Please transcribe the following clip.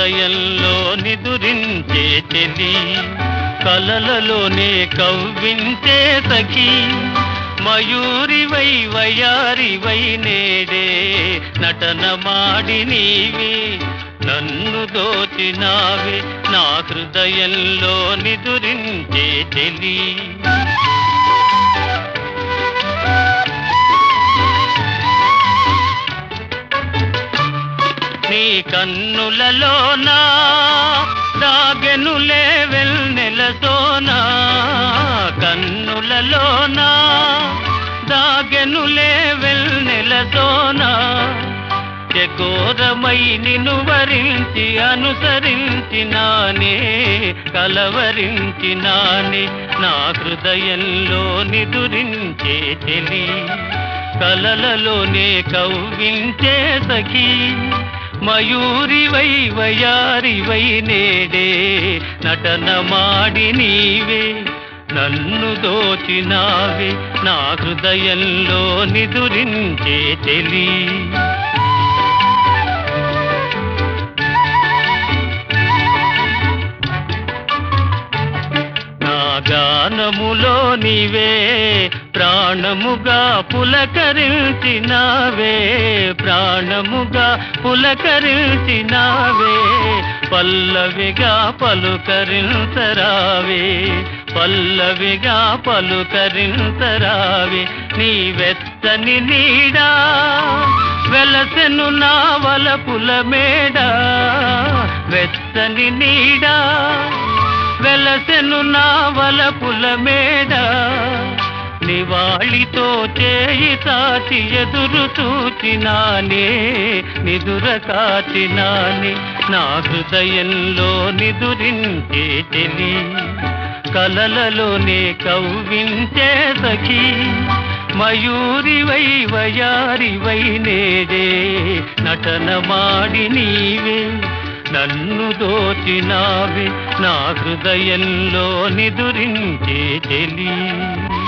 హృదయంలో నిదురించే చెలి, కలలలోనే కవ్వించే సఖి, మయూరివై వయారివై నేడే నటన మాడి నీవే నన్ను దోచినావే, నా హృదయంలో నిదురించే చెలి. నీ కన్నులలోనా దాగెనులే వెన్నెల సోనా, కన్నులలోనా దాగెనులే వెన్నెల సోనా, చకోరమై నిన్ను వరించి అనుసరించినానే కలవరించినానే, నా హృదయంలో నిదురించే చెలి, కలలలోనే కవ్వించే సఖి, మయూరివై వయారివై నేడే నటన మాడి నీవే నన్ను దోచినావే, నా హృదయంలో నిదురించే చెలి. నా గానములో నీవే ప్రాణముగా పులకరించినావే, ప్రాణముగా పులకరించినావే, పల్లవిగా పలుకరించరావే, పల్లవిగా పలుకరించరావే, నీ వెచ్చని నీడా వెలసెను నా వలపుల మేడ, వెచ్చని నీడా వెలసెను నా వలపుల మేడ, నివాళితో చేయి తాచి ఎదురు చూచినానే నిదుర కాచినానే, నా హృదయంలో నిదురించే చెలి, కలలలోనే కవ్వించే సఖి, మయూరివై వయారివై నేడే నటన మాడి నీవే నన్ను దోచినావే, నా హృదయంలో నిదురించే చెలి.